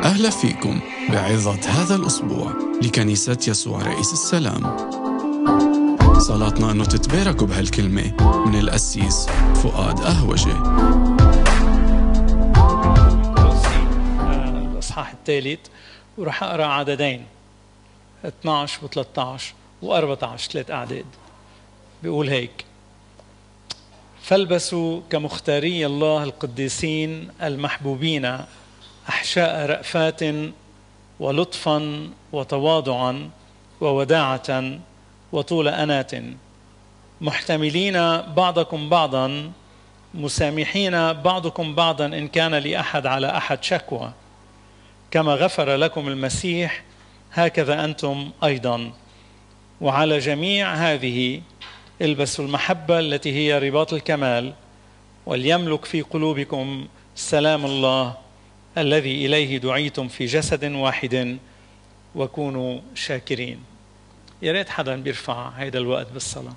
أهلا فيكم بعظة هذا الأسبوع لكنيسة يسوع رئيس السلام. صلاتنا أنه تتباركوا بهالكلمة من القسيس فؤاد أهوجة. الإصحاح الثالث، ورح أقرأ عددين 12 و13 و14، 3 أعداد. بيقول هيك: فالبسوا كمختاري الله القديسين المحبوبين أحشاء رأفات ولطفا وتواضعا ووداعة وطول أنات، محتملين بعضكم بعضا، مسامحين بعضكم بعضا إن كان لأحد على أحد شكوى، كما غفر لكم المسيح هكذا أنتم أيضا. وعلى جميع هذه البسوا المحبة التي هي رباط الكمال، وليملك في قلوبكم سلام الله الذي إليه دعيتم في جسد واحد، وكونوا شاكرين. يا ريت حدا بيرفع هيدا الوقت بالصلاة.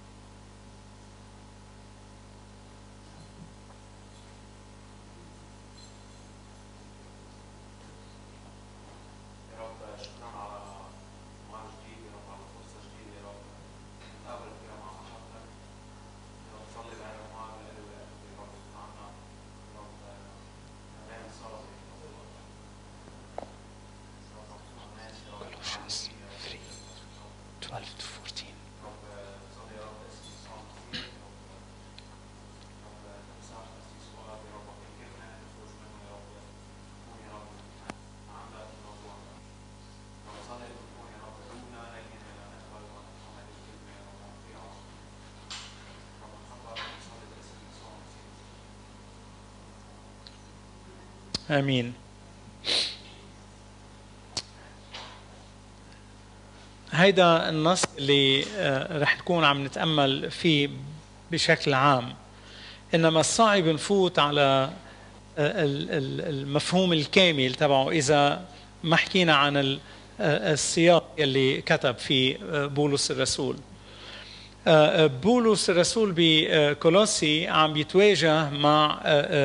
آمين. هيدا النص اللي رح نكون عم نتأمل فيه بشكل عام، إنما الصعب نفوت على المفهوم الكامل تبعه إذا ما حكينا عن السياق اللي كتب فيه بولس الرسول. بولس الرسول بكولوسي عم بيتواجه مع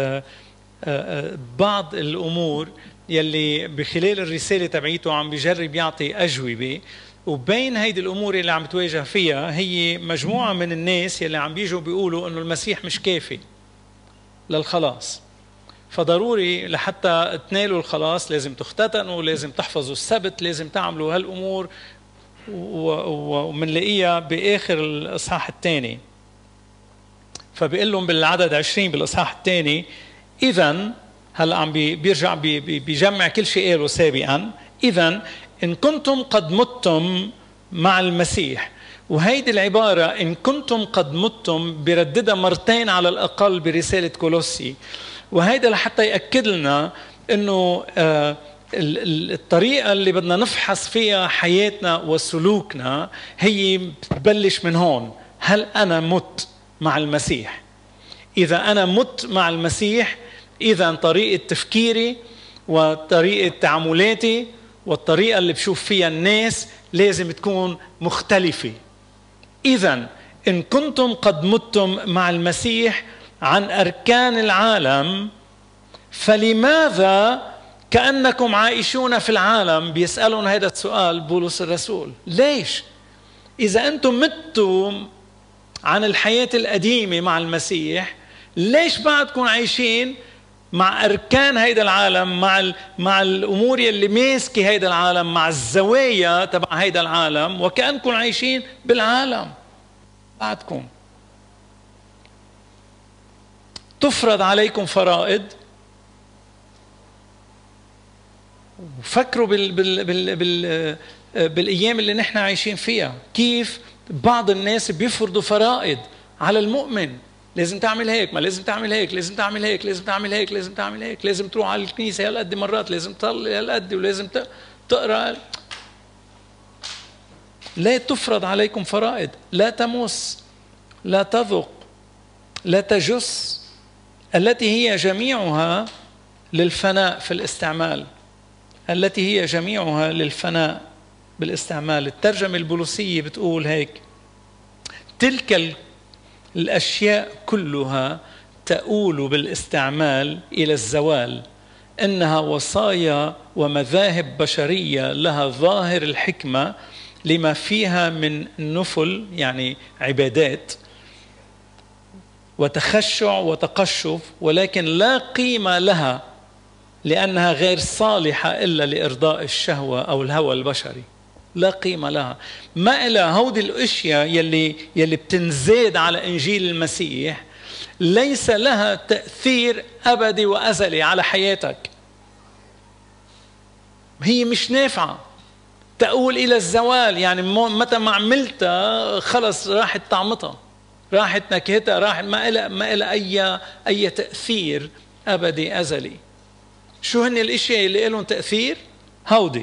بعض الأمور يلي بخلال الرسالة تبعيته عم بيجرب يعطي أجوبة، وبين هيدي الأمور اللي عم بتواجه فيها هي مجموعة من الناس يلي عم بيجوا بيقولوا إنه المسيح مش كافي للخلاص، فضروري لحتى تنالوا الخلاص لازم تختتنوا، لازم تحفظوا السبت، لازم تعملوا هالأمور، ومنلاقيها بآخر الإصحاح الثاني. فبيقول لهم بالعدد 20 بالإصحاح الثاني: إذن هلا عم بيرجع بيجمع كل شيء قاله سابقا. إذن إن كنتم قد متم مع المسيح، وهيدي العبارة إن كنتم قد متم برددها مرتين على الأقل برسالة كولوسي، وهيدا لحتى يأكد لنا إنه الطريقة اللي بدنا نفحص فيها حياتنا وسلوكنا هي بتبلش من هون. هل أنا مت مع المسيح؟ إذا أنا مت مع المسيح، إذا طريقة تفكيري وطريقة تعاملاتي والطريقة اللي بشوف فيها الناس لازم تكون مختلفة. إذا إن كنتم قد متم مع المسيح عن أركان العالم، فلماذا كأنكم عايشون في العالم؟ بيسألون هذا السؤال بولس الرسول. ليش؟ إذا أنتم متم عن الحياة القديمة مع المسيح، ليش بعدكم عايشين مع أركان هيدا العالم، مع الأمور اللي ماسكة هيدا العالم، مع الزوايا تبع هيدا العالم، وكأنكم عايشين بالعالم؟ بعدكم تفرض عليكم فرائض. وفكروا بالأيام اللي نحن عايشين فيها، كيف بعض الناس بيفرضوا فرائض على المؤمن. لازم تعمل هيك، ما لازم تعمل هيك، لازم تعمل هيك، لازم تعمل هيك، لازم تعمل هيك، لازم تروح على الكنيسة هالقد مرات، لازم تصلي هالقد، ولازم تقرأ. لا تفرض عليكم فرائض: لا تمس، لا تذق، لا تجس، التي هي جميعها للفناء في الاستعمال. التي هي جميعها للفناء بالاستعمال. الترجمة البوليسية بتقول هيك: تلك الأشياء كلها تؤول بالاستعمال إلى الزوال، إنها وصايا ومذاهب بشرية لها ظاهر الحكمة لما فيها من نفل يعني عبادات وتخشع وتقشف، ولكن لا قيمة لها لأنها غير صالحة إلا لإرضاء الشهوة أو الهوى البشري. لا قيمة لها. ما إلى هودي الأشياء يلي بتنزاد على إنجيل المسيح ليس لها تأثير أبدي وأزلي على حياتك. هي مش نافعة، تقول إلى الزوال. يعني متى ما عملتها خلص راحت طعمتها، راحت نكهتها، راحت ما إلى أي تأثير أبدي أزلي. شو هن الاشياء اللي لهم تأثير؟ هودي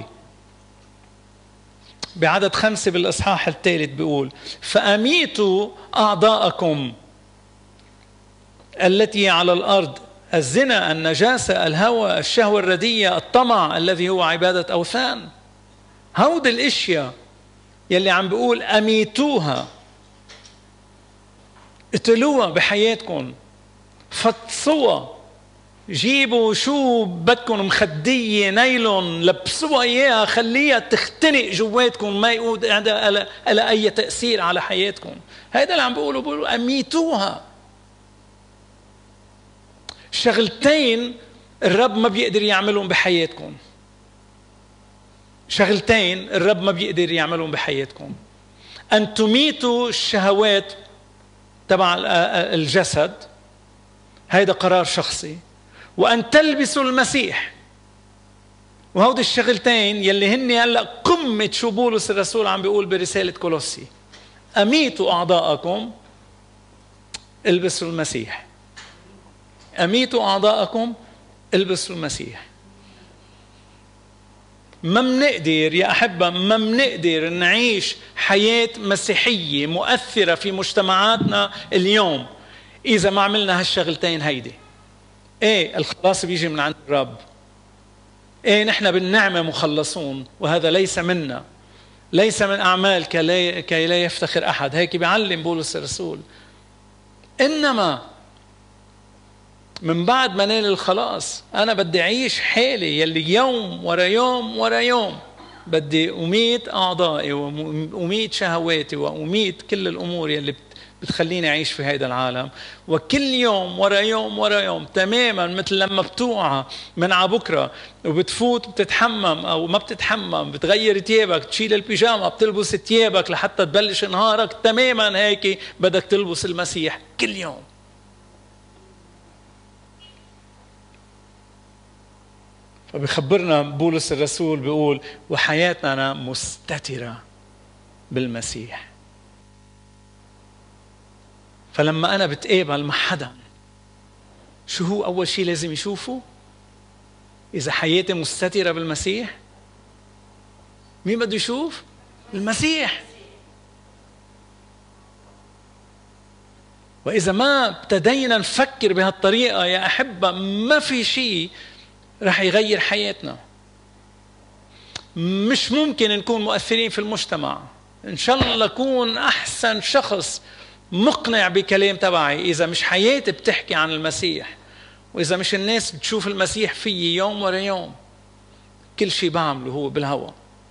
بعدد 5 بالإصحاح الثالث بيقول: فأميتوا أعضاءكم التي على الأرض، الزنا، النجاسة، الهوى، الشهوة الردية، الطمع الذي هو عبادة أوثان. هودي الاشياء يلي عم بيقول أميتوها، اقتلوها بحياتكم، فتصوها، جيبوا شو بدكم، مخدية نايلون، لبسوها إياها، خليها تختنق جواتكم، ما يقود على أي تأثير على حياتكم. هذا اللي عم بيقولوا أميتوها. شغلتين الرب ما بيقدر يعملهم بحياتكم، شغلتين الرب ما بيقدر يعملهم بحياتكم: أن تميتوا الشهوات تبع الجسد، هيدا قرار شخصي، وأن تلبسوا المسيح. وهودي الشغلتين يلي هن هلأ قمة شو بولس الرسول عم بيقول برسالة كولوسي: أميتوا أعضاءكم، البسوا المسيح. أميتوا أعضاءكم، البسوا المسيح. ما منقدر يا أحبة، ما منقدر نعيش حياة مسيحية مؤثرة في مجتمعاتنا اليوم إذا ما عملنا هالشغلتين هيدي. إيه، الخلاص بيجي من عند الرب. إيه، نحن بالنعمة مخلصون، وهذا ليس منا، ليس من أعمال كي لا يفتخر أحد. هيك بيعلم بولس الرسول. إنما من بعد ما نال الخلاص أنا بدي أعيش حالي يلي يوم ورا يوم ورا يوم بدي أميت أعضائي وأميت شهواتي وأميت كل الأمور يلي بتخليني أعيش في هذا العالم. وكل يوم ورا يوم ورا يوم، تماما مثل لما بتوعى من عبكرة وبتفوت بتتحمم أو ما بتتحمم، بتغير تيابك، تشيل البيجامة، بتلبس تيابك لحتى تبلش نهارك، تماما هيك بدك تلبس المسيح كل يوم. فبيخبرنا بولس الرسول بيقول: وحياتنا مستترة بالمسيح. فلما أنا بتقابل مع حدا، شو هو أول شيء لازم يشوفه؟ إذا حياتي مستترة بالمسيح، مين بده يشوف؟ المسيح. وإذا ما ابتدينا نفكر بهالطريقة يا أحبة، ما في شيء رح يغير حياتنا. مش ممكن نكون مؤثرين في المجتمع. إن شاء الله أكون أحسن شخص مقنع بكلام تبعي، إذا مش حياتي بتحكي عن المسيح، وإذا مش الناس بتشوف المسيح فيي يوم ورا يوم، كل شيء بعمله هو بالهوى.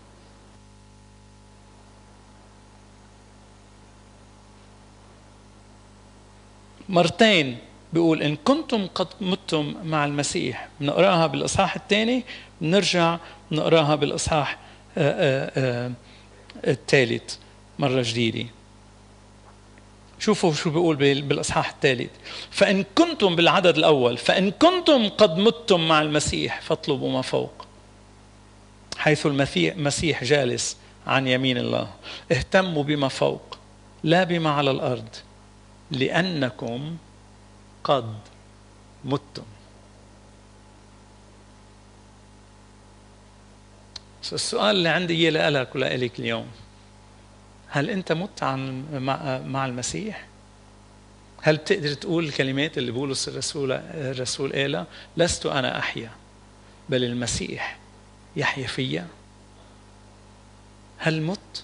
مرتين بيقول: إن كنتم قد متم مع المسيح. بنقراها بالإصحاح الثاني، بنرجع نقراها بالإصحاح الثالث مرة جديدة. شوفوا شو بيقول بالإصحاح الثالث: فإن كنتم، بالعدد الأول، فإن كنتم قد متم مع المسيح فاطلبوا ما فوق، حيث المسيح جالس عن يمين الله. اهتموا بما فوق لا بما على الأرض، لأنكم قد متم. السؤال اللي عندي إياه لك ولك اليوم: هل أنت مت مع المسيح؟ هل بتقدر تقول الكلمات اللي بولس الرسول قالها: لست أنا أحيا بل المسيح يحيا فيا؟ هل مت؟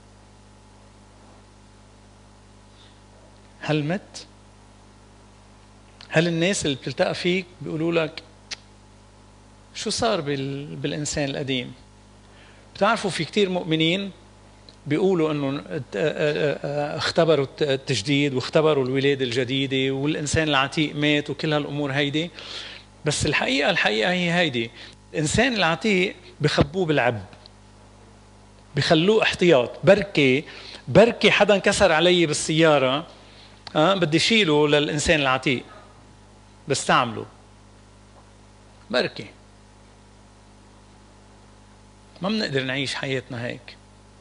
هل مت؟ هل الناس اللي بتلتقى فيك بيقولوا لك شو صار بالإنسان القديم؟ بتعرفوا في كتير مؤمنين بيقولوا انه اختبروا التجديد واختبروا الولادة الجديدة والإنسان العتيق مات وكل هالأمور هيدي، بس الحقيقة هي هيدي: الإنسان العتيق بخبوه بالعب، بخلوه احتياط، بركي حدا انكسر علي بالسيارة بدي شيله للإنسان العتيق بستعمله، بركي. ما بنقدر نعيش حياتنا هيك.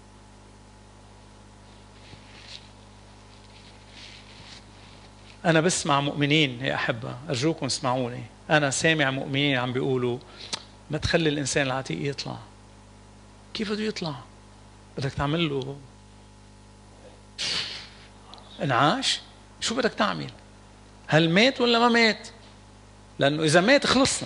أنا بسمع مؤمنين يا أحبة، أرجوكم اسمعوني، أنا سامع مؤمنين عم بيقولوا ما تخلي الإنسان العتيق يطلع. كيف بده يطلع؟ بدك تعمل له انعاش؟ شو بدك تعمل؟ هل مات ولا ما مات؟ لأنه إذا مات خلصنا.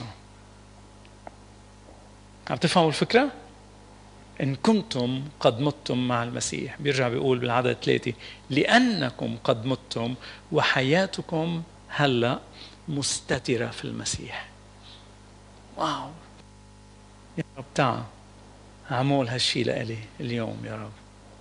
عم تفهموا الفكرة؟ إن كنتم قد متم مع المسيح، بيرجع بيقول بالعدد 3: لأنكم قد متم وحياتكم هلأ مستترة في المسيح. واو يا رب، تعال عمول هالشي لإلي اليوم يا رب.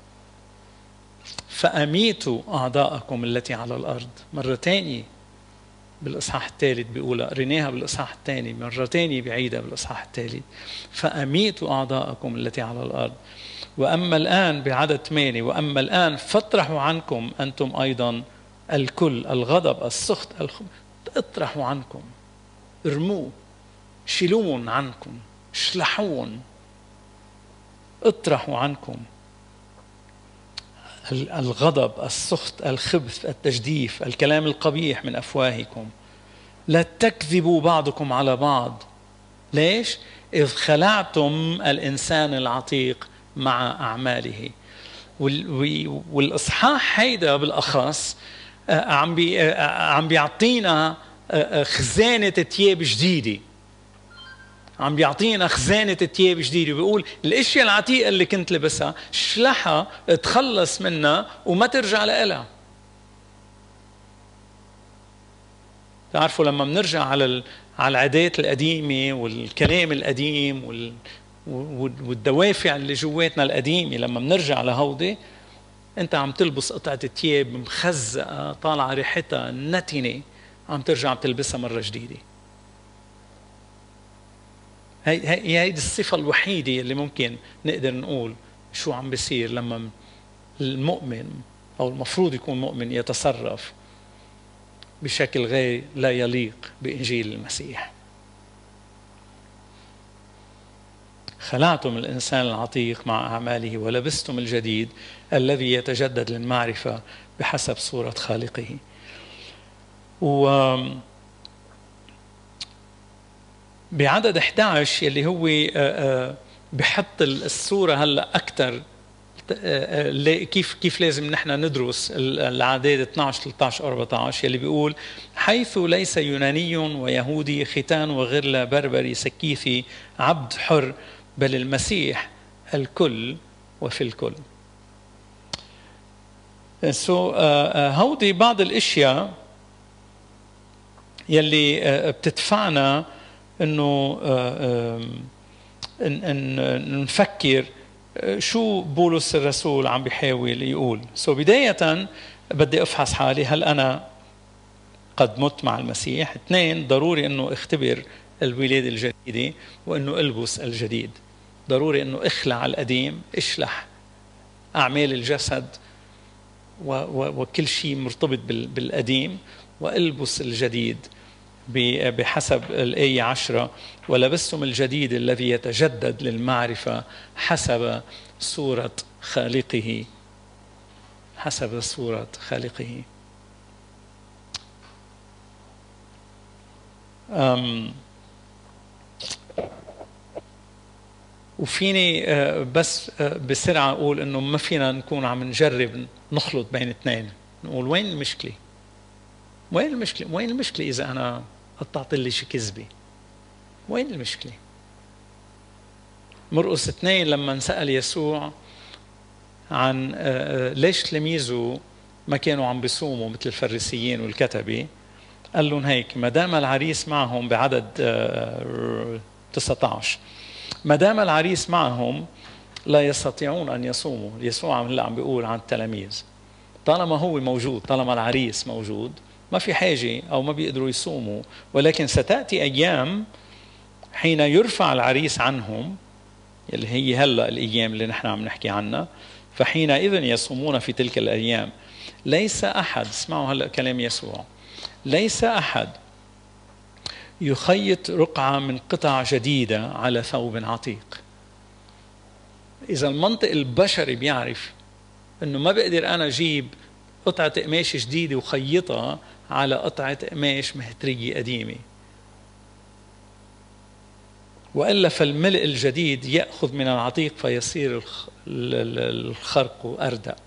فأميتوا أعداءكم التي على الأرض. مرة تانية بالإصحاح الثالث بيقولها، قريناها بالإصحاح الثاني، مرة تانية بعيدة بالإصحاح الثالث: فأميتوا أعداءكم التي على الأرض. وأما الآن بعدد 8: وأما الآن فاطرحوا عنكم أنتم أيضا الكل، الغضب، السخط، اطرحوا عنكم، ارموه، شيلون عنكم، اشلحون، اطرحوا عنكم الغضب، السخط، الخبث، التجديف، الكلام القبيح من أفواهكم. لا تكذبوا بعضكم على بعض. ليش؟ إذ خلعتم الإنسان العتيق مع أعماله. والإصحاح هيدا بالأخص عم بيعطينا خزانة تياب جديدة، عم بيعطينا خزانة تياب جديدة، وبيقول الاشياء العتيقة اللي كنت لبسها شلحها، تخلص منها وما ترجع لها. تعرفوا لما بنرجع على العادات القديمة والكلام القديم والدوافع اللي جواتنا القديمة، لما بنرجع لهودي انت عم تلبس قطعة تياب مخزقة طالعة ريحتها نتنة، عم ترجع بتلبسها مرة جديدة. هي الصفة الوحيدة اللي ممكن نقدر نقول شو عم بيصير لما المؤمن أو المفروض يكون مؤمن يتصرف بشكل غير لا يليق بإنجيل المسيح. خلعتم الإنسان العتيق مع أعماله ولبستم الجديد الذي يتجدد للمعرفة بحسب صورة خالقه. بعدد 11 اللي هو بحط الصورة هلا أكثر كيف لازم نحن ندرس العداد 12 13 14 اللي بيقول: حيث ليس يوناني ويهودي، ختان وغرلة، بربري، سكيثي، عبد حر، بل المسيح الكل وفي الكل. هودي بعض الاشياء يلي بتدفعنا انه نفكر شو بولس الرسول عم بيحاول يقول. بداية بدي افحص حالي، هل انا قد مت مع المسيح؟ 2، ضروري انه اختبر الولادة الجديدة وانه البس الجديد. ضروري انه اخلع القديم، اشلح اعمال الجسد وكل شيء مرتبط بالقديم، والبس الجديد بحسب الآية 10: ولبستم الجديد الذي يتجدد للمعرفة حسب صورة خالقه. حسب صورة خالقه. وفيني بس بسرعة أقول إنه ما فينا نكون عم نجرب نخلط بين اثنين، نقول وين المشكلة؟ وين المشكلة؟ وين المشكلة إذا أنا قطعت لي شي كذبة؟ وين المشكلة؟ مرقس 2 لما سأل يسوع عن ليش تلاميذه ما كانوا عم بيصوموا مثل الفريسيين والكتبة، قال لهم هيك: ما دام العريس معهم بعدد 19. ما دام العريس معهم لا يستطيعون أن يصوموا. يسوع عم بيقول عن التلاميذ طالما هو موجود، طالما العريس موجود، ما في حاجة أو ما بيقدروا يصوموا. ولكن ستأتي أيام حين يرفع العريس عنهم، اللي هي هلأ الأيام اللي نحن عم نحكي عنها، فحينئذ يصومون في تلك الأيام. ليس أحد، اسمعوا هلأ كلام يسوع، ليس أحد يخيط رقعة من قطع جديدة على ثوب عتيق. إذا المنطق البشري بيعرف أنه ما بقدر أنا أجيب قطعة قماش جديدة وخيطها على قطعة قماش مهترية قديمة، وإلا فالملء الجديد يأخذ من العتيق فيصير الخرق أردأ.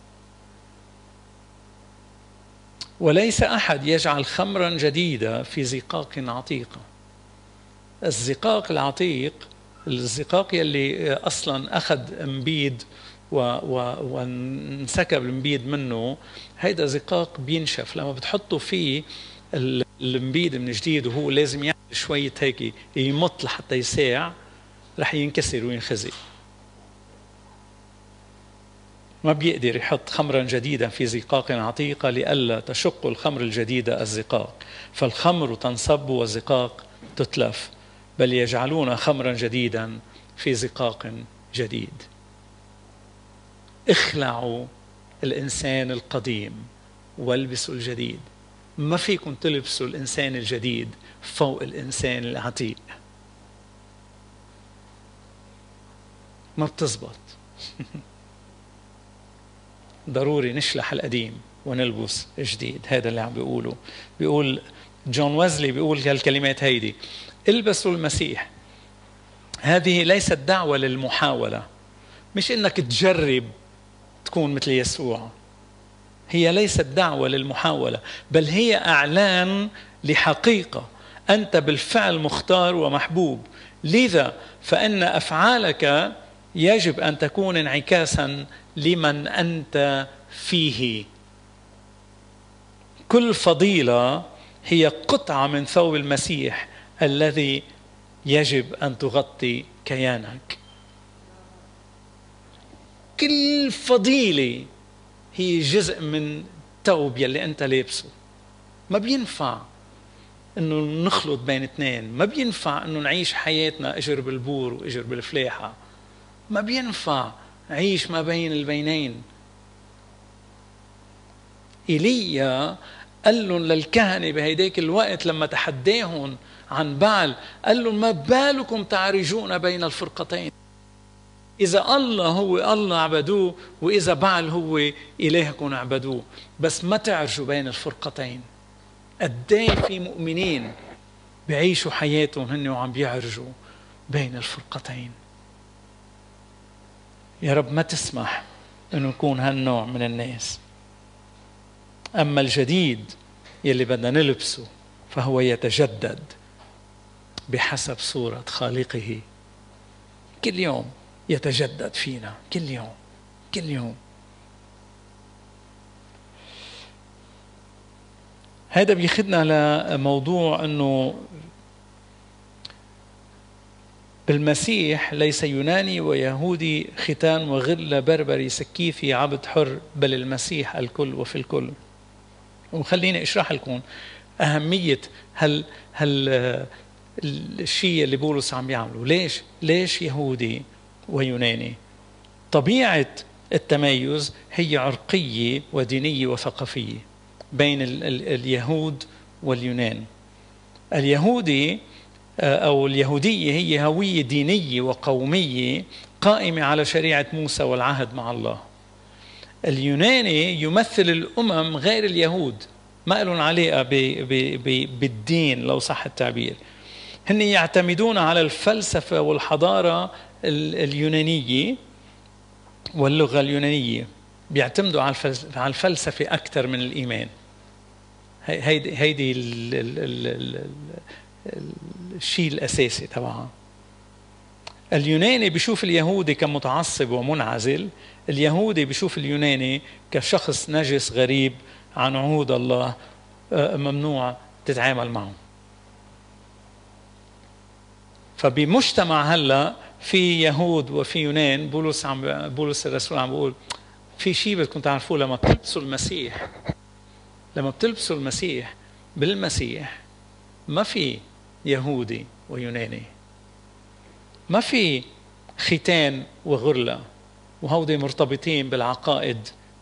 وليس أحد يجعل خمرا جديدة في زقاق عتيقة. الزقاق العتيق، الزقاق يلي أصلا أخذ انبيد وانسكب الانبيد منه، هيدا زقاق بينشف. لما بتحطوا فيه الانبيد من جديد وهو لازم يعمل شوية هيك يمط لحتى يساع، رح ينكسر وينخزي. ما بيقدر يحط خمرا جديدا في زقاق عتيقة لئلا تشق الخمر الجديدة الزقاق، فالخمر تنصب والزقاق تتلف، بل يجعلون خمرا جديدا في زقاق جديد. اخلعوا الإنسان القديم والبسوا الجديد. ما فيكم تلبسوا الإنسان الجديد فوق الإنسان العتيق، ما بتزبط. ضروري نشلح القديم ونلبس جديد. هذا اللي عم بيقوله. بيقول جون ويزلي، بيقول هالكلمات هيدي: البسوا المسيح. هذه ليست دعوة للمحاولة، مش إنك تجرب تكون مثل يسوع. هي ليست دعوة للمحاولة، بل هي إعلان لحقيقة. أنت بالفعل مختار ومحبوب، لذا فإن أفعالك يجب أن تكون انعكاسا لمن أنت فيه. كل فضيلة هي قطعة من ثوب المسيح الذي يجب أن تغطي كيانك. كل فضيلة هي جزء من الثوب يلي أنت لابسه. ما بينفع أنه نخلط بين اثنين، ما بينفع أنه نعيش حياتنا إجر بالبور وإجر بالفلاحة، ما بينفع عيش ما بين البينين. إيليا قال لهم للكهنة بهيداك الوقت لما تحداهم عن بعل، قال لهم: ما بالكم تعرجون بين الفرقتين؟ إذا الله هو الله اعبدوه، وإذا بعل هو إلهكم اعبدوه، بس ما تعرجوا بين الفرقتين. قديه في مؤمنين بيعيشوا حياتهم هن وعم بيعرجوا بين الفرقتين. يا رب ما تسمح أنه نكون هالنوع من الناس. أما الجديد يلي بدنا نلبسه فهو يتجدد بحسب صورة خالقه. كل يوم يتجدد فينا، كل يوم كل يوم. هذا بيخدنا لموضوع أنه بالمسيح ليس يوناني ويهودي، ختان وغلة، بربري، سكيفي، عبد حر، بل المسيح الكل وفي الكل. وخليني اشرح لكم أهمية الشيء اللي بولس عم يعمله. ليش يهودي ويوناني؟ طبيعة التميز هي عرقية ودينية وثقافية بين اليهود واليونان. اليهودي أو اليهودية هي هوية دينية وقومية قائمة على شريعة موسى والعهد مع الله. اليوناني يمثل الأمم غير اليهود، ما لهم علاقة بالدين لو صح التعبير. هن يعتمدون على الفلسفة والحضارة اليونانية واللغة اليونانية، بيعتمدوا على الفلسفة أكثر من الإيمان. هيدي الشيء الأساسي تبعها. اليوناني بيشوف اليهودي كمتعصب ومنعزل، اليهودي بيشوف اليوناني كشخص نجس غريب عن عهود الله، ممنوع تتعامل معه. فبمجتمع هلا في يهود وفي يونان، بولس الرسول عم بيقول في شيء بدكم تعرفوه، لما بتلبسوا المسيح بالمسيح ما في يهودي ويوناني، ما في ختان وغرلة، وهودي مرتبطين بالعقائد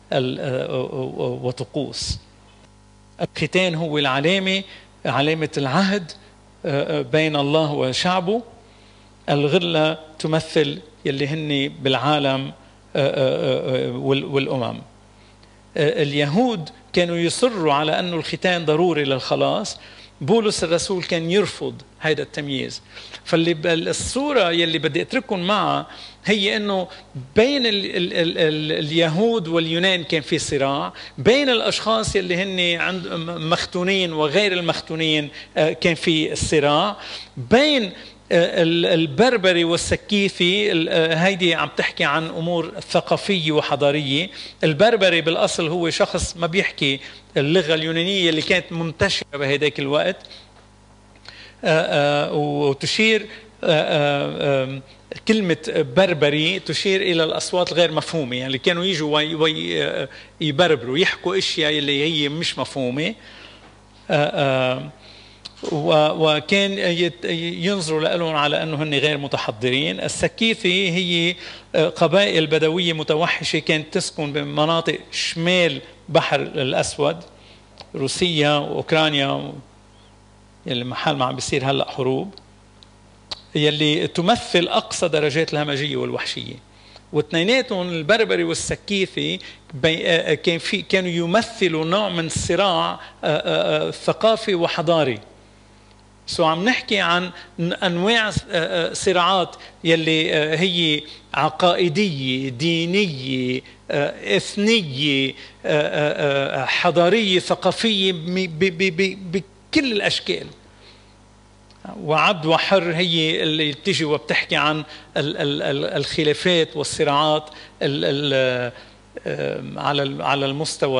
وطقوس. الختان هو علامة العهد بين الله وشعبه. الغرلة تمثل يلي هن بالعالم والأمم. اليهود كانوا يصروا على أنه الختان ضروري للخلاص، بولس الرسول كان يرفض هذا التمييز. فالصورة يلي بدي أترككم معها هي أنه بين اليهود واليونان كان في صراع، بين الأشخاص يلي هن مختونين وغير المختونين كان في صراع، بين البربري والسكيثي. هيدي عم تحكي عن أمور ثقافية وحضارية. البربري بالأصل هو شخص ما بيحكي اللغة اليونانية اللي كانت منتشرة بهذاك الوقت، وتشير كلمة بربري تشير إلى الأصوات الغير مفهومة، يعني كانوا يجوا يبربروا يحكوا أشياء اللي هي مش مفهومة، وكان ينظروا لهم على أنه هن غير متحضرين. السكيثي هي قبائل بدوية متوحشة كانت تسكن بمناطق شمال بحر الأسود، روسيا وأوكرانيا، يلي محل ما عم بيصير هلأ حروب، يلي تمثل أقصى درجات الهمجية والوحشية. واثنيناتهم البربري والسكيثي كانوا يمثلوا نوع من صراع ثقافي وحضاري. عم نحكي عن أنواع صراعات يلي هي عقائدية، دينية، إثنية، حضارية، ثقافية، بكل الأشكال. وعبد وحر هي اللي تجي وبتحكي عن الخلافات والصراعات على المستوى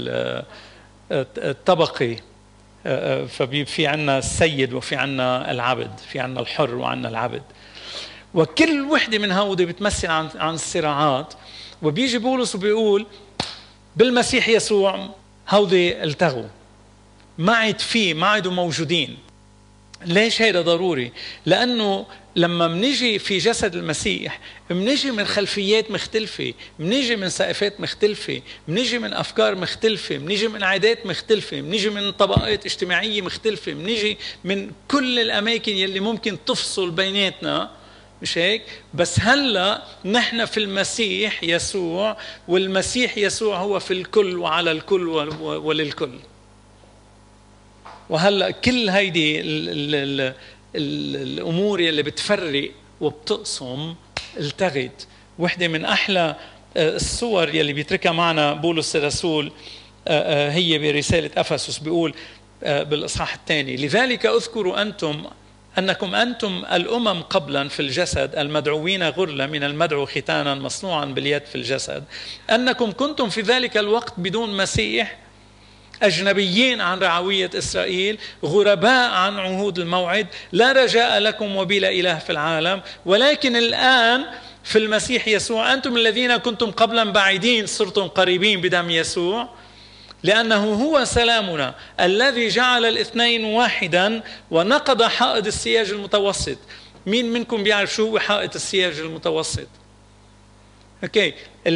الطبقي. ففي عنا السيد وفي عنا العبد، في عنا الحر وعنا العبد، وكل وحدة من هودي بتمثل عن الصراعات. وبيجي بولس وبيقول بالمسيح يسوع هودي التغوا، ما عادوا موجودين. ليش هذا ضروري؟ لأنه لما منيجي في جسد المسيح منيجي من خلفيات مختلفة، منيجي من ثقافات مختلفة، منيجي من أفكار مختلفة، منيجي من عادات مختلفة، منيجي من طبقات اجتماعية مختلفة، منيجي من كل الأماكن يلي ممكن تفصل بيناتنا، مش هيك؟ بس هلأ نحن في المسيح يسوع، والمسيح يسوع هو في الكل وعلى الكل وللكل. وهلأ كل هيدي الأمور اللي بتفرق وبتقسم التغت. وحدة من أحلى الصور يلي بيتركها معنا بولس الرسول هي برسالة أفسس، بيقول بالإصحاح الثاني: لذلك أذكر أنكم أنتم الأمم قبلا في الجسد المدعوين غرلة من المدعو ختانا مصنوعا باليد في الجسد، أنكم كنتم في ذلك الوقت بدون مسيح، أجنبيين عن رعوية إسرائيل، غرباء عن عهود الموعد، لا رجاء لكم وبلا إله في العالم. ولكن الآن في المسيح يسوع أنتم الذين كنتم قبلا بعيدين صرتم قريبين بدم يسوع، لأنه هو سلامنا الذي جعل الاثنين واحدا ونقض حائط السياج المتوسط. مين منكم بيعرف شو هو حائط السياج المتوسط؟ أوكي.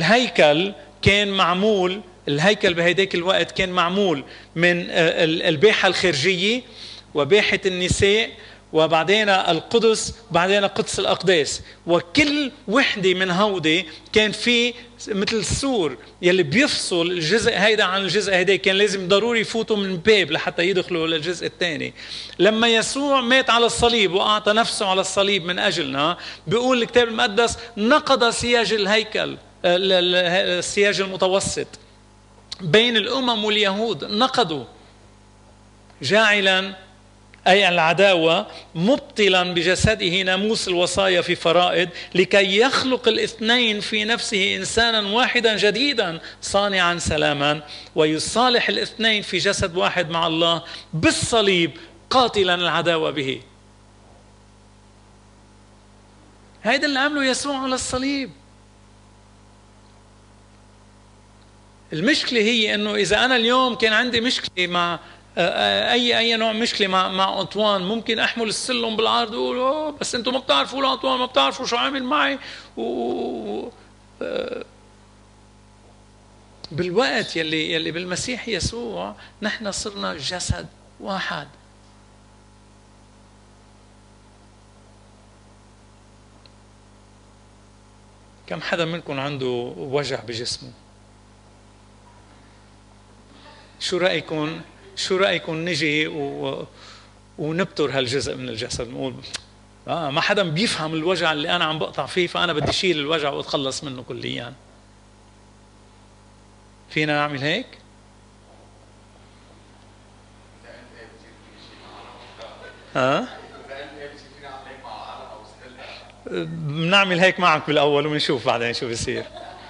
الهيكل بهيداك الوقت كان معمول من الباحة الخارجية وباحة النساء وبعدين القدس وبعدين قدس الأقداس، وكل وحدة من هودي كان في مثل السور يلي بيفصل الجزء هيدا عن الجزء هيدا، كان لازم ضروري يفوتوا من باب لحتى يدخلوا للجزء الثاني. لما يسوع مات على الصليب وأعطى نفسه على الصليب من أجلنا، بيقول الكتاب المقدس نقض سياج الهيكل، السياج المتوسط بين الأمم واليهود، نقضوا، جاعلا أي العداوة، مبطلا بجسده ناموس الوصايا في فرائض، لكي يخلق الاثنين في نفسه إنسانا واحدا جديدا صانعا سلاما، ويصالح الاثنين في جسد واحد مع الله بالصليب، قاتلا العداوة به. هيدا اللي عمله يسوع على الصليب. المشكلة هي انه اذا انا اليوم كان عندي مشكلة مع اي نوع مشكلة مع أنطوان، ممكن احمل السلم بالعرض واقول اوه بس انتم ما بتعرفوا لأنطوان، ما بتعرفوا شو عامل معي بالوقت يلي بالمسيح يسوع نحن صرنا جسد واحد. كم حدا منكم عنده وجع بجسمه؟ شو رأيكم نجي ونبتر هالجزء من الجسد، نقول ما حدا بيفهم الوجع اللي أنا عم بقطع فيه، فأنا بدي شيل الوجع وأتخلص منه كليا. فينا نعمل هيك؟ بنعمل هيك معك بالأول وبنشوف بعدين شو بيصير.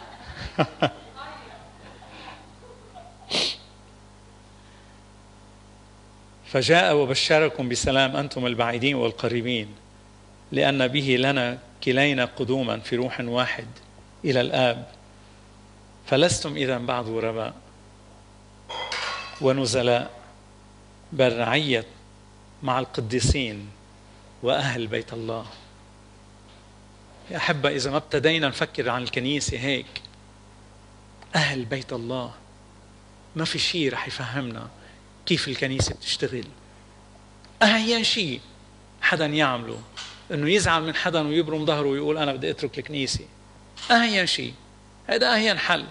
فجاء وبشركم بسلام أنتم البعيدين والقريبين، لأن به لنا كلينا قدوما في روح واحد إلى الآب، فلستم إذن بعد غرباء ونزلاء، بل رعية مع القديسين وأهل بيت الله. يا أحبة، إذا ما ابتدينا نفكر عن الكنيسة هيك، أهل بيت الله، ما في شيء رح يفهمنا كيف الكنيسة بتشتغل. أهين شيء حدا يعمله إنه يزعل من حدا ويبرم ظهره ويقول أنا بدي أترك الكنيسة. أهين شيء، هذا أهين حل.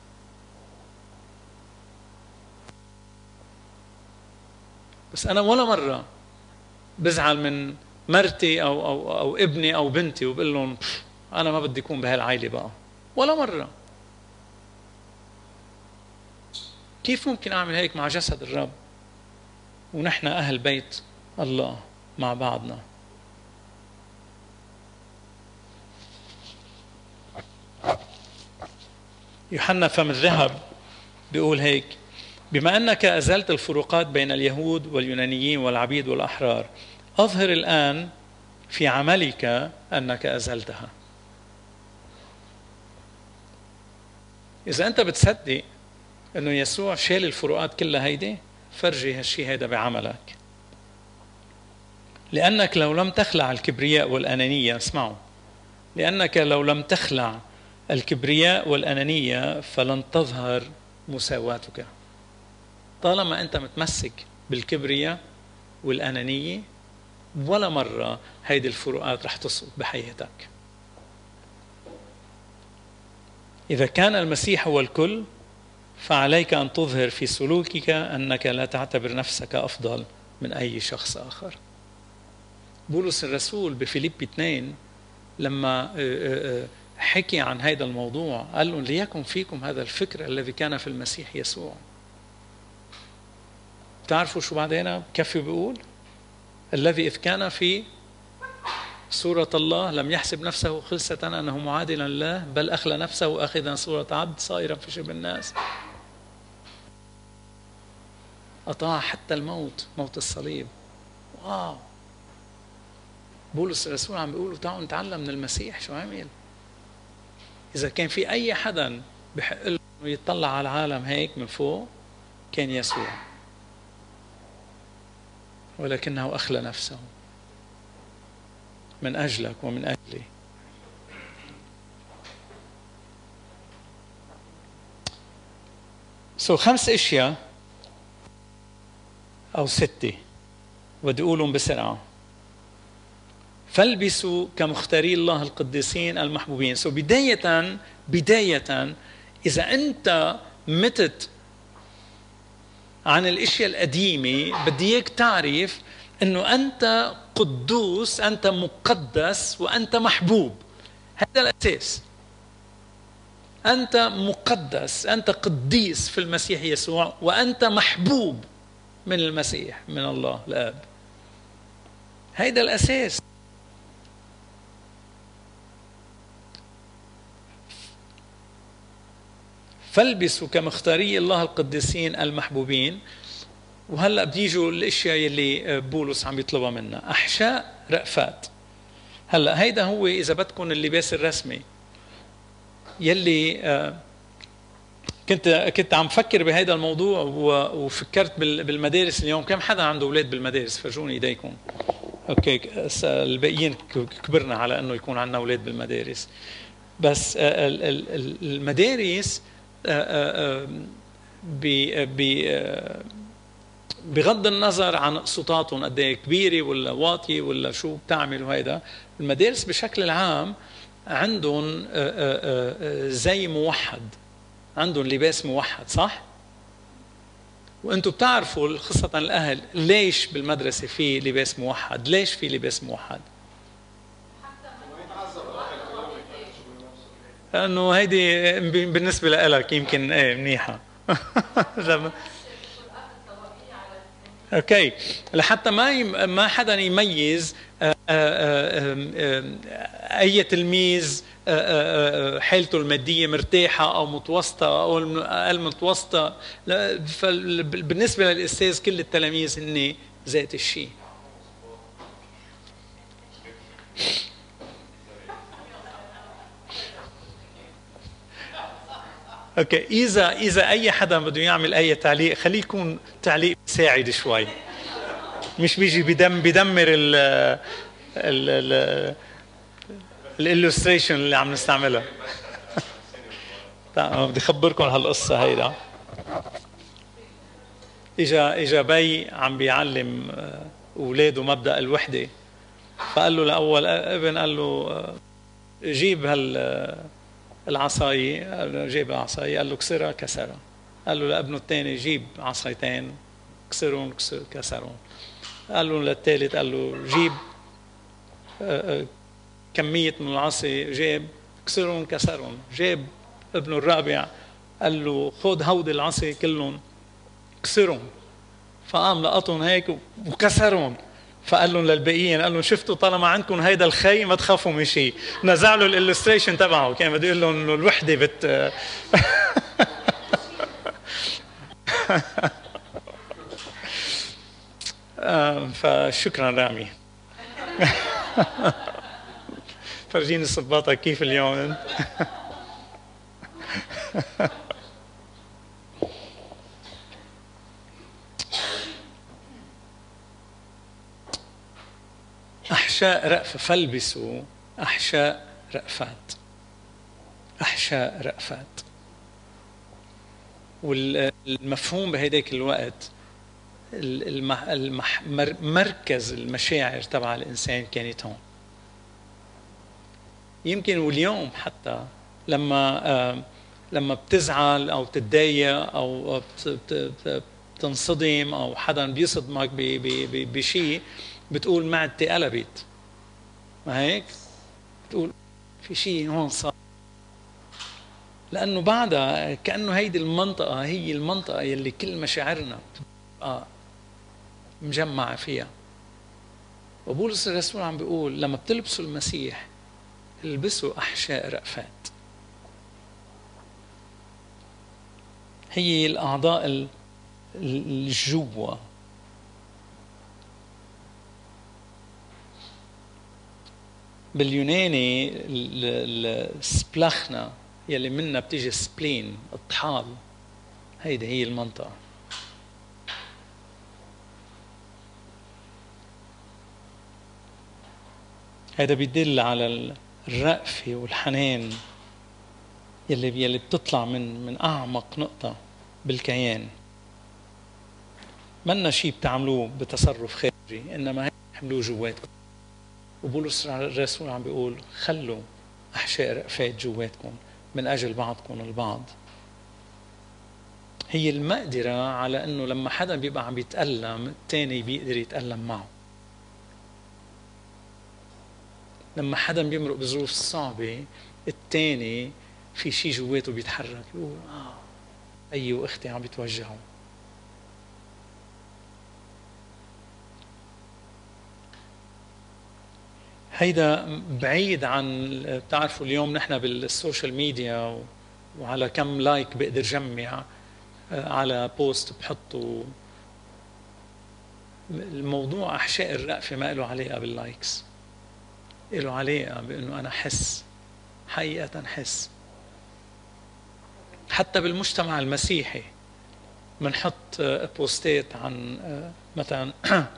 بس أنا ولا مرة بزعل من مرتي أو ابني أو بنتي وبقول لهم أنا ما بدي أكون بهالعائلة بقى، ولا مرة. كيف ممكن أعمل هيك مع جسد الرب ونحن أهل بيت الله مع بعضنا؟ يوحنا فم الذهب بيقول هيك: بما أنك أزلت الفروقات بين اليهود واليونانيين والعبيد والأحرار، أظهر الآن في عملك أنك أزلتها. إذا أنت بتصدق أنه يسوع شال الفروقات كلها هيدي، فرجي هالشي هيدا بعملك. لأنك لو لم تخلع الكبرياء والأنانية، اسمعوا، لأنك لو لم تخلع الكبرياء والأنانية فلن تظهر مساواتك. طالما أنت متمسك بالكبرياء والأنانية، ولا مرة هيدي الفروقات رح تصب بحياتك. إذا كان المسيح هو الكل، فعليك أن تظهر في سلوكك أنك لا تعتبر نفسك أفضل من أي شخص آخر. بولس الرسول بفيليبي 2 لما حكي عن هذا الموضوع قال لهم: ليكن فيكم هذا الفكر الذي كان في المسيح يسوع. تعرفوا شو بعدين كيف بيقول؟ الذي إذ كان في صورة الله لم يحسب نفسه خلسة أنه معادلا له، بل أخلى نفسه أخذا صورة عبد صائرا في شبه الناس، أطاع حتى الموت، موت الصليب. واو! بولس الرسول عم بيقولوا تعالوا نتعلم من المسيح شو عمل. إذا كان في أي حدا بحق له يطلع على العالم هيك من فوق، كان يسوع، ولكنه أخلى نفسه من أجلك ومن أجلي. خمس أشياء أو 6 بدي أقولهم بسرعة. فالبسوا كمختاري الله القديسين المحبوبين. بداية إذا أنت متت عن الاشياء القديمة، بدي اياك تعرف انه انت قدوس، انت مقدس، وانت محبوب. هذا الاساس. انت مقدس، انت قديس في المسيح يسوع، وانت محبوب من المسيح، من الله الآب. هذا الاساس. فالبسوا كمختاري الله القديسين المحبوبين. وهلأ بيجوا الاشياء اللي بولس عم يطلبها منا. احشاء رأفات. هلا هيدا هو اذا بدكم اللباس الرسمي يلي كنت عم فكر بهيدا الموضوع وفكرت بالمدارس اليوم. كم حدا عنده اولاد بالمدارس؟ فرجوني ايديكم. اوكي، الباقيين كبرنا على انه يكون عندنا اولاد بالمدارس. بس المدارس بغض النظر عن قسطاتهم قد ايه كبيره ولا واطيه ولا شو بتعمل، وهيدا المدارس بشكل العام عندهم زي موحد، عندهم لباس موحد، صح؟ وانتم بتعرفوا خاصة الاهل ليش بالمدرسة في لباس موحد؟ ليش في لباس موحد؟ لانه هيدي بالنسبة لك يمكن ايه منيحة. اوكي، لحتى ما حدا يميز اي تلميذ حالته الماديه مرتاحه او متوسطه او اقل متوسطه. فبالنسبه للاستاذ كل التلاميذ هن ذات الشيء. اوكي، اذا اي حدا بده يعمل اي تعليق خليه يكون تعليق ساعد شوي، مش بيجي بدمر الالوستريشن اللي عم نستعملها. بدي اخبركم هالقصه هيدا. اجا بي عم بيعلم اولاده مبدا الوحده، فقال له لاول ابن، قال له جيب العصايه. جيب العصايه، قال له كسرها، كسرها. قال له لابنه الثاني جيب عصايتين، كسرهم، كسرهم. قال له للثالث، قال له جيب كمية من العصي، جاب كسرهم، كسرهم. جاب ابنه الرابع، قال له خذ هودي العصي كلهم كسرهم. فقام لقطهم هيك وكسرهم. فقال لهم للباقيين، قال لهم شفتوا طالما عندكم هيدا الخي ما تخافوا من شيء. نزع له الالستريشن تبعه، كان بده يقول لهم انه الوحده بت فشكرا رامي. فرجيني صباطك كيف اليوم انت. أحشاء رأفة، فالبسوا أحشاء رأفات. أحشاء رأفات. والمفهوم بهيداك الوقت مركز المشاعر تبع الإنسان كانت هون. يمكن واليوم حتى لما بتزعل أو تتضايق أو بتنصدم أو حدا بيصدمك بشيء، بتقول معدتي قلبت، ما هيك؟ بتقول في شيء هون صار، لأنه بعدها كأنه هيدي المنطقة هي المنطقة يلي كل مشاعرنا بتبقى مجمعة فيها. وبولس الرسول عم بيقول لما بتلبسوا المسيح البسوا أحشاء رأفات. هي الأعضاء الجوا. باليوناني السبلخنا يلي منها بتيجي سبلين، الطحال، هيدي هي المنطقة. هذا بيدل على الرأفة والحنان يلي بتطلع من أعمق نقطة بالكيان. منا شيء بتعملوه بتصرف خارجي، إنما هيك بتحملوه جواتكم. وبولس الرسول عم بيقول خلوا أحشاء رأفات جواتكم من أجل بعضكم البعض. هي المقدرة على إنه لما حدا بيبقى عم يتألم التاني بيقدر يتألم معه. لما حدا بيمرق بظروف صعبة التاني في شيء جواته بيتحرك، يقول أي وأختي عم بيتوجعوا. هيدا بعيد عن، بتعرفوا اليوم نحن بالسوشيال ميديا وعلى كم لايك بقدر جمع على بوست بحطه. الموضوع أحشاء الرأفة ما له علاقة باللايكس. له علاقة بأنه أنا حس، حقيقة حس. حتى بالمجتمع المسيحي بنحط بوستات عن مثلا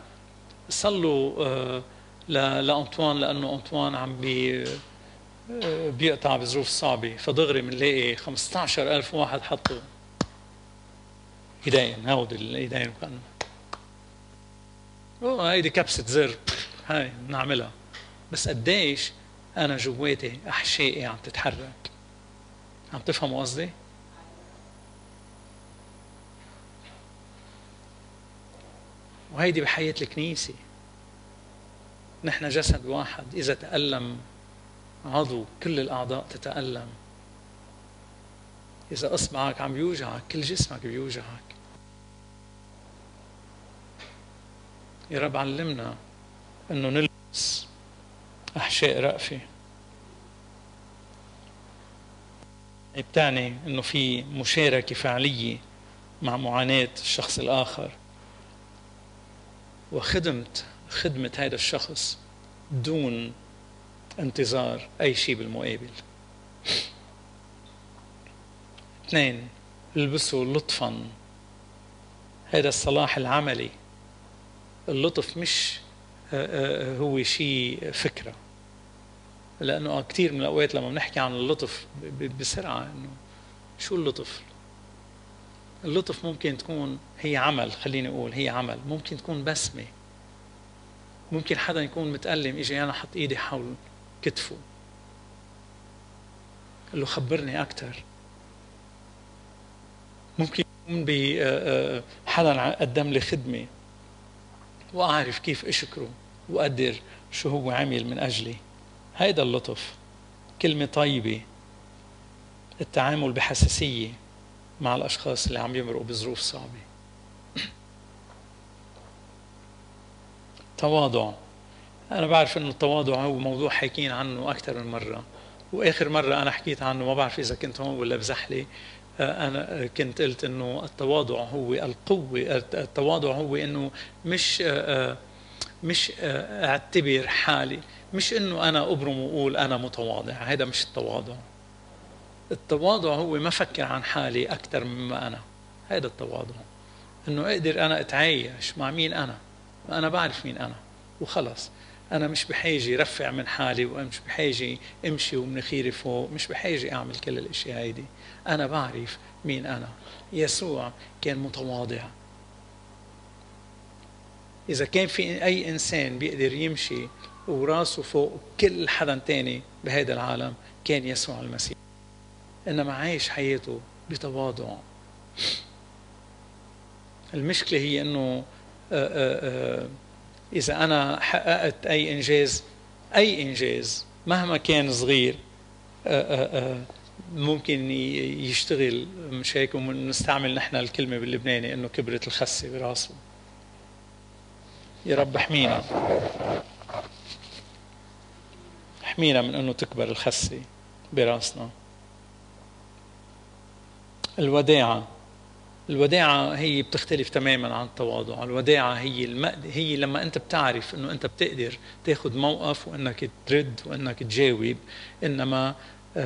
صلوا لأنطوان لأنه أنطوان عم بيقطع بظروف صعبة، فدغري بنلاقي 15,000 واحد حطوا ايدين، هودي الايدين كان هيدي كبسة زر، هاي بنعملها. بس قديش أنا جواتي أحشائي عم تتحرك. عم تفهموا قصدي؟ وهيدي بحياة الكنيسة. نحن جسد واحد، إذا تألم عضو كل الأعضاء تتألم. إذا إصبعك عم بيوجعك كل جسمك بيوجعك. يا رب علمنا إنه نلبس أحشاء رأفة. بتعني إنه في مشاركة فعلية مع معاناة الشخص الآخر، وخدمة هذا الشخص دون انتظار أي شيء بالمقابل. 2، البسوا لطفا. هذا الصلاح العملي. اللطف مش هو شيء فكرة، لأنه كثير من الأوقات لما بنحكي عن اللطف بسرعة إنه شو اللطف؟ اللطف ممكن تكون هي عمل، خليني أقول هي عمل، ممكن تكون بسمة، ممكن حدا يكون متألم إجي أنا حط إيدي حول كتفه قال له خبرني أكتر. ممكن يكون حدا قدم لي خدمة وأعرف كيف أشكره وأقدر شو هو عمل من أجلي. هيدا اللطف. كلمة طيبة، التعامل بحساسية مع الأشخاص اللي عم يمرقوا بظروف صعبة. تواضع. أنا بعرف إنه التواضع هو موضوع حكين عنه أكثر من مرة، وآخر مرة أنا حكيت عنه ما بعرف إذا كنت هون ولا بزحلي، أنا كنت قلت إنه التواضع هو القوة. التواضع هو إنه مش أعتبر حالي، مش إنه أنا أبرم وأقول أنا متواضع، هذا مش التواضع. التواضع هو ما أفكر عن حالي أكثر مما أنا. هذا التواضع، إنه أقدر أنا أتعايش مع مين أنا بعرف مين أنا وخلص. أنا مش بحاجة رفع من حالي، ومش بحاجة امشي ومنخيري فوق، مش بحاجة أعمل كل الأشياء هيدي. أنا بعرف مين أنا. يسوع كان متواضع. إذا كان في أي إنسان بيقدر يمشي وراسه فوق كل حدا تاني بهذا العالم كان يسوع المسيح، إنما عايش حياته بتواضع. المشكلة هي إنه إذا أنا حققت أي إنجاز مهما كان صغير ممكن يشتغل، مش هيك ونستعمل نحن الكلمة باللبناني إنه كبرت الخسة براسه. يا رب احمينا من إنه تكبر الخسة براسنا. الوداعة هي بتختلف تماما عن التواضع. الوداعة هي لما أنت بتعرف أنه أنت بتقدر تاخد موقف وأنك ترد وأنك تجاوب، إنما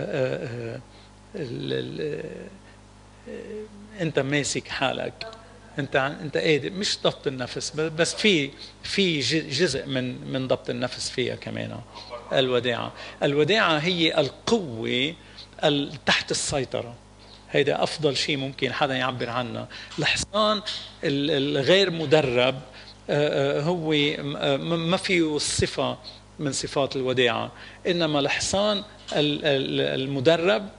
أنت ماسك حالك، أنت قادر. مش ضبط النفس بس في جزء من ضبط النفس فيها كمان. الوداعة هي القوة تحت السيطرة. هيدا أفضل شيء ممكن حدا يعبر عنه. الحصان الغير مدرب هو ما فيه الصفة من صفات الوداعة، إنما الحصان المدرب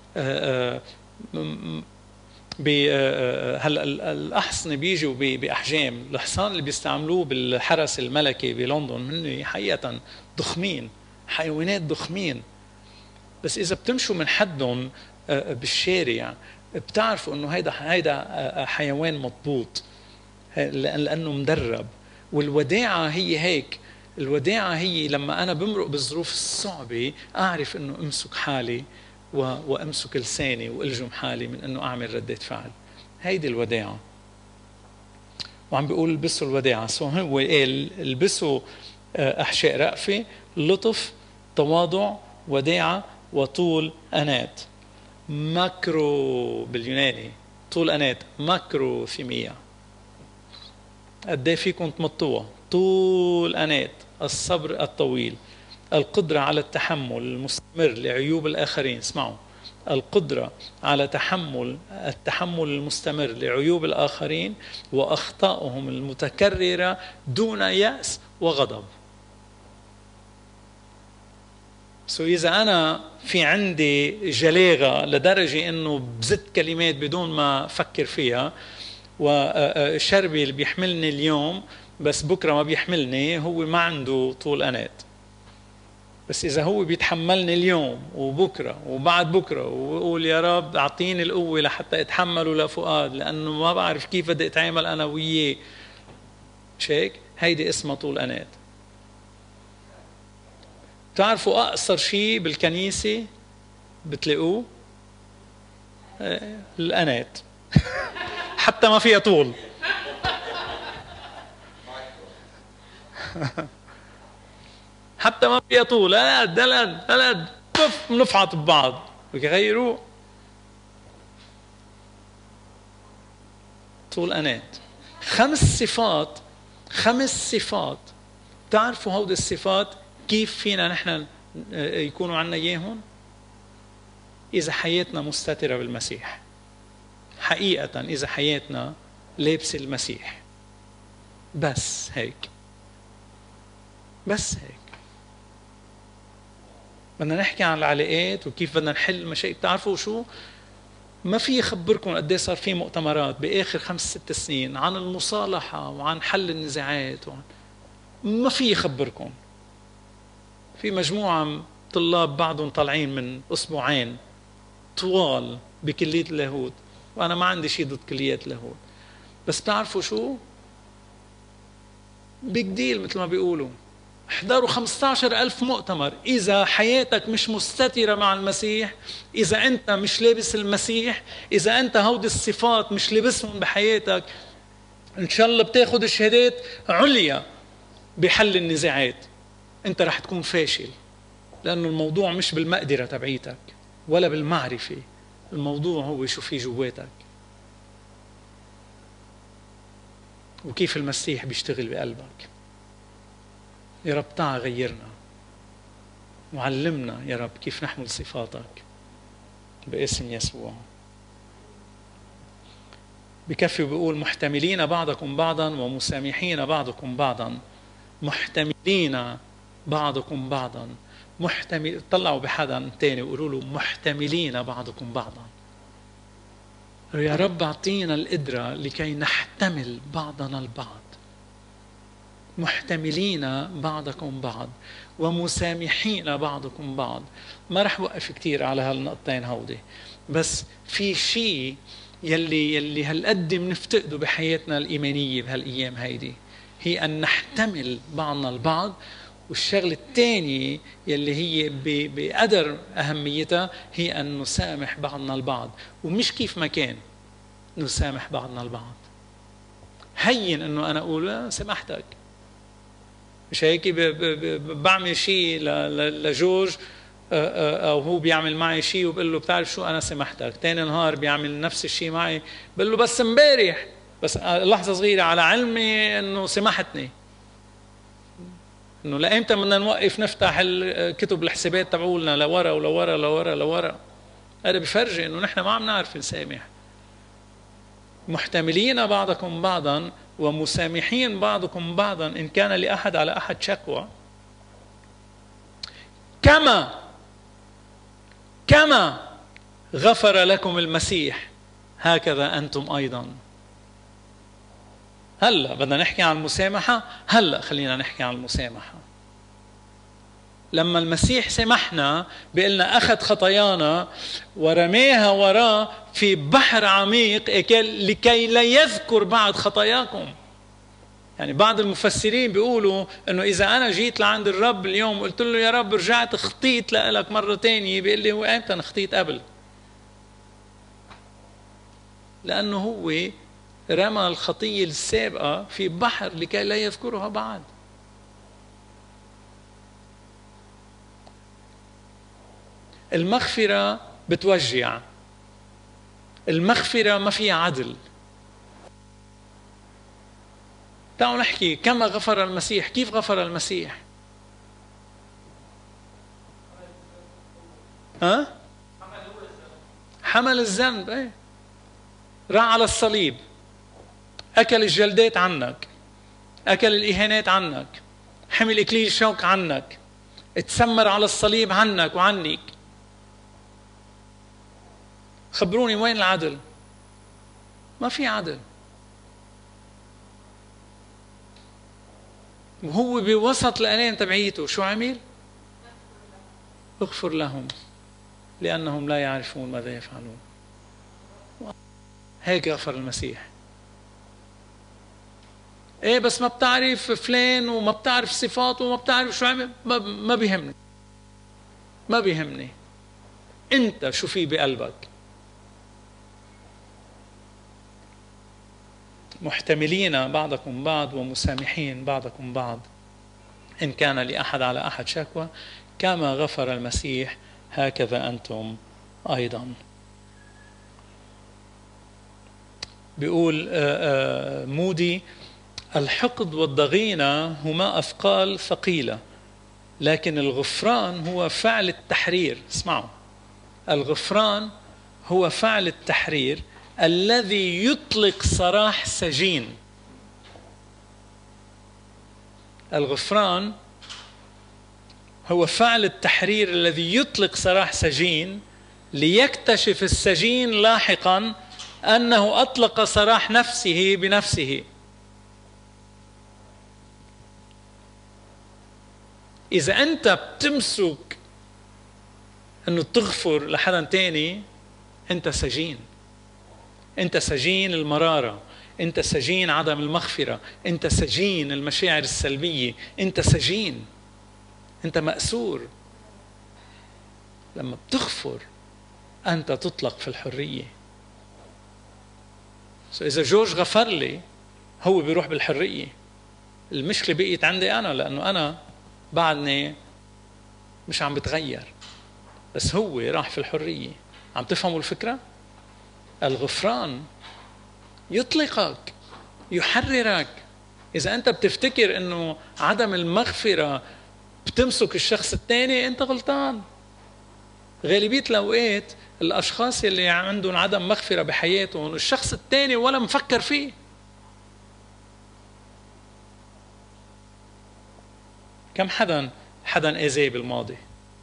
هلا الأحصنة بيجوا بأحجام. الحصان اللي بيستعملوه بالحرس الملكي بلندن من حقيقة ضخمين، حيوانات ضخمين، بس إذا بتمشوا من حدهم بالشارع بتعرفوا انه هيدا حيوان مضبوط لانه مدرب. والوداعة هي هيك. الوداعة هي لما انا بمرق بالظروف الصعبة اعرف انه امسك حالي وامسك لساني والجم حالي من انه اعمل ردة فعل. هيدي الوداعة. وعم بيقول البسوا الوداعة. هو قال البسوا احشاء رأفة، لطف، تواضع، وداعة، وطول أنات. ماكرو باليوناني، طول أنات، ماكرو ثيمية. قد ايه فيكم تمطوها؟ طول أنات، الصبر الطويل، القدرة على التحمل المستمر لعيوب الآخرين. اسمعوا، القدرة على التحمل المستمر لعيوب الآخرين وأخطائهم المتكررة دون يأس وغضب. إذا أنا في عندي جلاغة لدرجة إنه بزت كلمات بدون ما أفكر فيها، وشربي اللي بيحملني اليوم بس بكرة ما بيحملني، هو ما عنده طول أنات. بس إذا هو بيتحملني اليوم وبكرة وبعد بكرة، ويقول يا رب أعطيني القوة لحتى أتحمله لفؤاد، لأنه ما بعرف كيف بدي أتعامل أنا وياه، مش هيك؟ هيدي اسمها طول أنات. تعرفوا أقصر شيء بالكنيسة بتلاقوه؟ الأنات. حتى ما فيها طول. حتى ما فيها طول، ألد بف نفعط ببعض ويغيروا. طول أنات. 5 صفات. تعرفوا هودي الصفات كيف فينا نحن يكونوا عنا إياهم؟ إذا حياتنا مستترة بالمسيح. حقيقة إذا حياتنا لابس المسيح، بس هيك. بدنا نحكي عن العلاقات وكيف بدنا نحل مشاكل. تعرفوا شو؟ ما في خبركم قد ايه صار في مؤتمرات باخر 5-6 سنين عن المصالحة وعن حل النزاعات ما في خبركم. في مجموعة طلاب بعضهم طالعين من أسبوعين طوال بكلية اللاهوت، وأنا ما عندي شيء ضد كليات اللاهوت، بس بتعرفوا شو؟ بيج ديل مثل ما بيقولوا. احضروا 15,000 مؤتمر. إذا حياتك مش مستترة مع المسيح، إذا أنت مش لابس المسيح، إذا أنت هودي الصفات مش لابسهم بحياتك، إن شاء الله بتاخد الشهادات عليا بحل النزاعات، أنت رح تكون فاشل. لأنه الموضوع مش بالمقدرة تبعيتك ولا بالمعرفة، الموضوع هو شو في جواتك وكيف المسيح بيشتغل بقلبك. يا رب تعا غيرنا وعلمنا يا رب كيف نحمل صفاتك باسم يسوع. بكفي بيقول محتملين بعضكم بعضا ومسامحين بعضكم بعضا. محتملين بعضكم بعضا. طلعوا بحدا تاني وقولوا له محتملين بعضكم بعضا. يا رب اعطينا القدرة لكي نحتمل بعضنا البعض. محتملين بعضكم بعض ومسامحين بعضكم بعض. ما رح وقف كتير على هالنقطتين هودي، بس في شيء يلي هالقد بنفتقده بحياتنا الإيمانية بهالأيام هيدي، هي أن نحتمل بعضنا البعض. والشغلة الثانية يلي هي بقدر أهميتها هي أن نسامح بعضنا البعض، ومش كيف ما كان نسامح بعضنا البعض. هين أنه أنا أقول سمحتك، مش هيك بعمل شيء لجورج أو هو بيعمل معي شيء وبقول له بتعرف شو أنا سمحتك. تاني نهار بيعمل نفس الشيء معي بقول له بس امبارح، بس لحظة صغيرة على علمي أنه سمحتني. إنه لأمتى بدنا نوقف نفتح الكتب الحسابات تبعولنا لورا ولورا لورا لورا؟ هذا بفرجي إنه نحن ما عم نعرف نسامح. محتملين بعضكم بعضا ومسامحين بعضكم بعضا إن كان لأحد على أحد شكوى، كما غفر لكم المسيح هكذا أنتم أيضا. هلأ بدنا نحكي عن المسامحة. هلأ خلينا نحكي عن المسامحة. لما المسيح سمحنا بقلنا أخذ خطايانا ورميها وراه في بحر عميق لكي لا يذكر بعد خطاياكم. يعني بعض المفسرين بيقولوا أنه إذا أنا جيت لعند الرب اليوم وقلت له يا رب رجعت خطيت لك مرة تانية، بيقول لي هو أمتى أنا خطيت قبل؟ لأنه هو رمى الخطية السابقة في بحر لكي لا يذكرها بعد. المغفرة بتوجع، المغفرة ما فيها عدل. تعالوا نحكي كما غفر المسيح. كيف غفر المسيح؟ حمل الذنب. ايه، راح على الصليب، أكل الجلدات عنك، أكل الإهانات عنك، حمل إكليل شوك عنك، اتسمر على الصليب عنك وعنك. خبروني وين العدل؟ ما في عدل. وهو بوسط الآلام تبعيته شو عمل؟ اغفر لهم لأنهم لا يعرفون ماذا يفعلون. هيك غفر المسيح. ايه بس ما بتعرف فلان وما بتعرف صفاته وما بتعرف شو عمل. ما بيهمني، ما بيهمني. انت شو في بقلبك؟ محتملين بعضكم بعض ومسامحين بعضكم بعض إن كان لأحد على أحد شكوى كما غفر المسيح هكذا أنتم أيضا. بيقول مودي: الحقد والضغينة هما أثقال ثقيلة، لكن الغفران هو فعل التحرير. اسمعوا، الغفران هو فعل التحرير الذي يطلق سراح سجين. الغفران هو فعل التحرير الذي يطلق سراح سجين، ليكتشف السجين لاحقا أنه أطلق سراح نفسه بنفسه. إذا أنت بتمسك أنه تغفر لحدا تاني، أنت سجين. أنت سجين المرارة، أنت سجين عدم المغفرة، أنت سجين المشاعر السلبية، أنت سجين، أنت مأسور. لما بتغفر أنت تطلق في الحرية. إذا جورج غفر لي هو بيروح بالحرية. المشكلة بقيت عندي أنا، لأنه أنا بعدني مش عم بتغير، بس هو راح في الحرية. عم تفهموا الفكرة؟ الغفران يطلقك، يحررك. إذا أنت بتفتكر أنه عدم المغفرة بتمسك الشخص الثاني، أنت غلطان. غالبية الأوقات الأشخاص اللي عندهم عدم مغفرة بحياتهم، الشخص الثاني ولا مفكر فيه. كم حدا أذاه بالماضي؟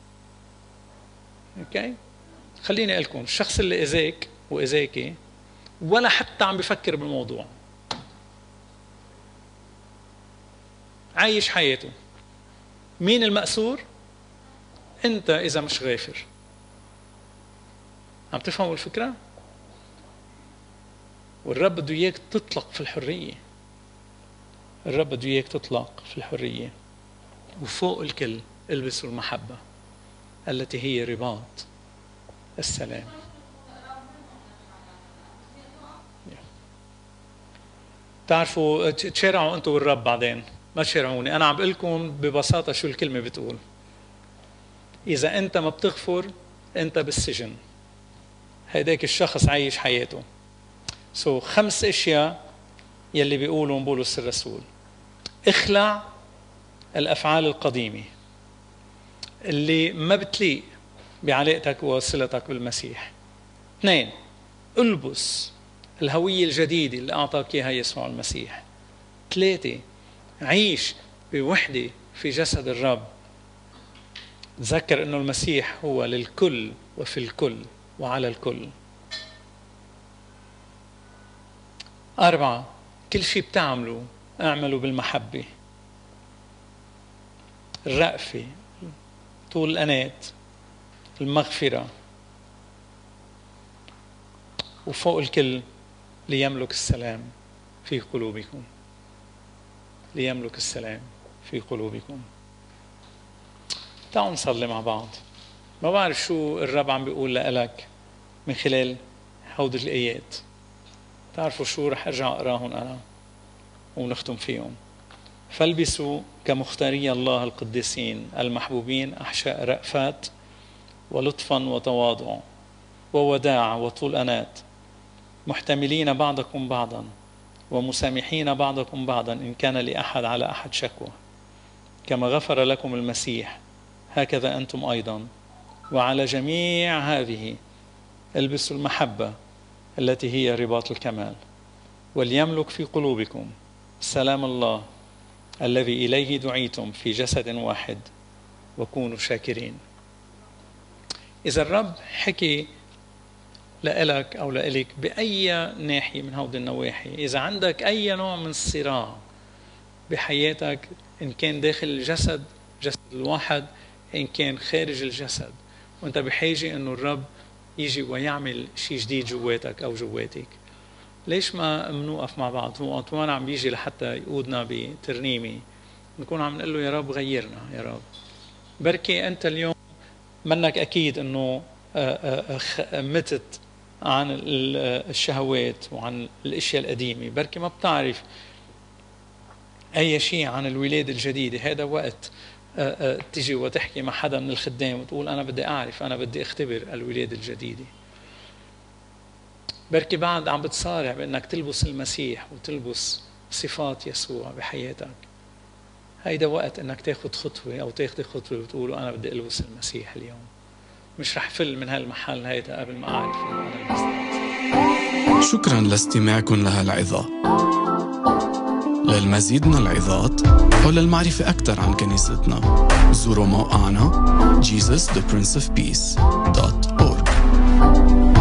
أوكي؟ خليني أقول لكم، الشخص اللي أذاك وأذاكي ولا حتى عم بفكر بالموضوع، عايش حياته. مين المأسور؟ أنت إذا مش غافر. عم تفهموا الفكرة؟ والرب بده إياك تطلق في الحرية. الرب بده إياك تطلق في الحرية. وفوق الكل البسوا المحبة التي هي رباط السلام. تعرفوا تشارعوا أنتوا والرب بعدين، ما تشارعوني. أنا عم بقول لكم ببساطة شو الكلمة بتقول. إذا أنت ما بتغفر أنت بالسجن. هيداك الشخص عايش حياته. 5 أشياء يلي بيقولوا بولس الرسول: اخلع الأفعال القديمة اللي ما بتليق بعلاقتك وصلتك بالمسيح. 2، البس الهوية الجديدة اللي أعطاك إياها يسوع المسيح. 3، عيش بوحدة في جسد الرب. تذكر أنه المسيح هو للكل وفي الكل وعلى الكل. 4، كل شيء بتعملوا اعملوا بالمحبة، الرأفة، طول الأنات، المغفرة، وفوق الكل ليملك السلام في قلوبكم. ليملك السلام في قلوبكم. تعالوا نصلي مع بعض. ما بعرف شو الرب عم بيقول لك من خلال هودي الآيات. تعرفوا شو رح أرجع أقراهم أنا ونختم فيهم. فالبسوا كمختاري الله القديسين المحبوبين أحشاء رأفات ولطفا وتواضع ووداع وطول أنات، محتملين بعضكم بعضا ومسامحين بعضكم بعضا إن كان لأحد على أحد شكوى، كما غفر لكم المسيح هكذا أنتم أيضا. وعلى جميع هذه البسوا المحبة التي هي رباط الكمال، وليملك في قلوبكم سلام الله الذي إليه دعيتم في جسد واحد، وكونوا شاكرين. إذا الرب حكي لإلك أو لإلك بأي ناحية من هذه النواحي، إذا عندك أي نوع من الصراع بحياتك، إن كان داخل الجسد جسد الواحد، إن كان خارج الجسد، وأنت بحاجة أنه الرب يجي ويعمل شيء جديد جواتك أو جواتك، ليش ما منوقف مع بعض؟ هو أنطوان عم بيجي لحتى يقودنا بترنيمة، نكون عم نقول له يا رب غيرنا يا رب. بركي أنت اليوم منك أكيد أنه متت عن الشهوات وعن الاشياء القديمه، بركي ما بتعرف اي شيء عن الولاده الجديده. هذا وقت تجي وتحكي مع حدا من الخدام وتقول انا بدي اعرف، انا بدي اختبر الولاده الجديده. بركي بعد عم بتصارع بانك تلبس المسيح وتلبس صفات يسوع بحياتك. هيدا وقت انك تاخذ خطوه او تاخذي خطوه وتقولوا انا بدي البس المسيح اليوم، مش رح فل من هالمحل هيدا قبل ما أعرف إنه أنا المسيح. شكرا لاستماعكم لهالعظة. للمزيد من العظات أو للمعرفة أكثر عن كنيستنا زوروا موقعنا jesusprinceofpeace.org.